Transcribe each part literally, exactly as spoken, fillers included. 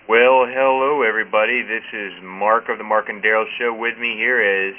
Well, hello everybody. This is Mark of the Mark and Daryl Show. With me here is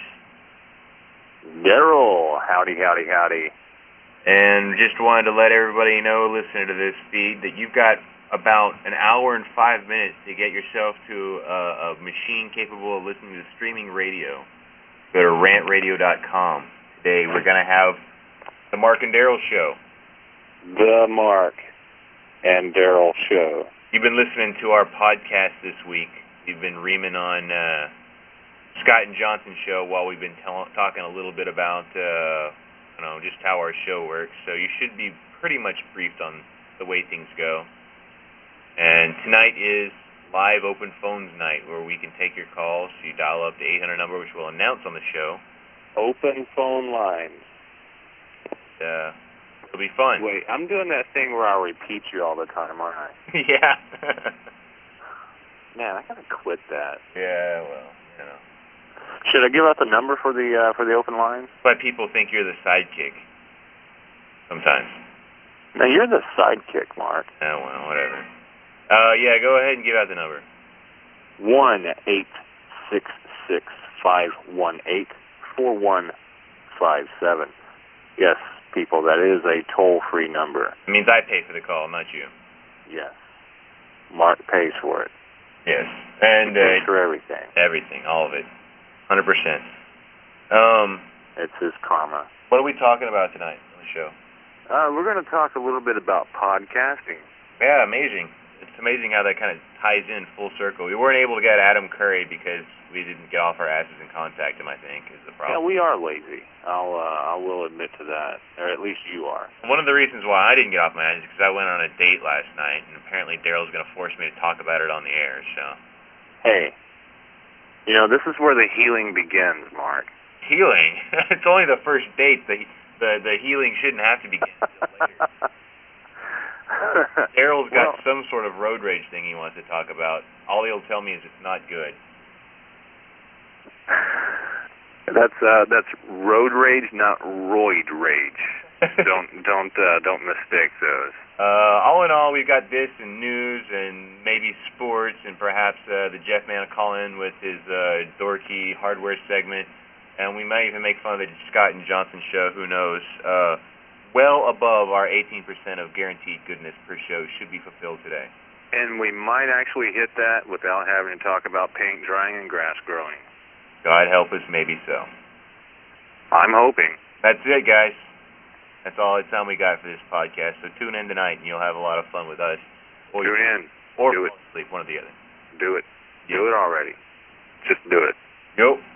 Daryl. Howdy, howdy, howdy. And just wanted to let everybody know, listening to this feed, that you've got about an hour and five minutes to get yourself to a, a machine capable of listening to streaming radio. Go to rant radio dot com. Today we're going to have the Mark and Daryl Show. The Mark and Daryl Show. You've been listening to our podcast this week. We've been reaming on uh, Scott and Johnson show while we've been t- talking a little bit about, uh, you know, just how our show works. So you should be pretty much briefed on the way things go. And tonight is live open phones night, where we can take your calls. So you dial up the eight hundred number, which we'll announce on the show. Open phone lines. Uh, it'll be fun. Wait, I'm doing that thing where I repeat you all the time, aren't I? Yeah. Man, I gotta quit that. Yeah, well, you know. Should I give out the number for the uh, for the open lines? But people think you're the sidekick. Sometimes. No, you're the sidekick, Mark. Oh, well, whatever. Uh, yeah, go ahead and give out the number. One eight six six five one eight four one five seven. Yes, people, that is a toll-free number. It means I pay for the call, not you. Yes. Mark pays for it. Yes. And he pays uh, for everything. Everything, all of it. one hundred percent. Um, it's his karma. What are we talking about tonight on the show? Uh, we're going to talk a little bit about podcasting. Yeah, amazing. It's amazing how that kind of ties in full circle. We weren't able to get Adam Curry because we didn't get off our asses and contact him, I think, is the problem. Yeah, we are lazy. I'll, uh, I will admit to that, or at least you are. One of the reasons why I didn't get off my ass is because I went on a date last night, and apparently Daryl's going to force me to talk about it on the air, so. Hey, you know, this is where the healing begins, Mark. Healing? It's only the first date. The, the, the healing shouldn't have to begin until later. Daryl's got well, some sort of road rage thing he wants to talk about. All he'll tell me is it's not good. That's uh, that's road rage, not roid rage. don't don't uh, don't mistake those. Uh, all in all, we've got this and news and maybe sports and perhaps uh, the Jeff Man will call in with his uh, dorky hardware segment, and we might even make fun of the Scott and Johnson show. Who knows? Uh, well above our eighteen percent of guaranteed goodness per show should be fulfilled today. And we might actually hit that without having to talk about paint drying and grass growing. God help us, maybe so. I'm hoping. That's it, guys. That's all the time we got for this podcast. So tune in tonight, and you'll have a lot of fun with us. Or tune in. Or do fall it. asleep, one or the other. Do it. Yep. Do it already. Just do it. Nope.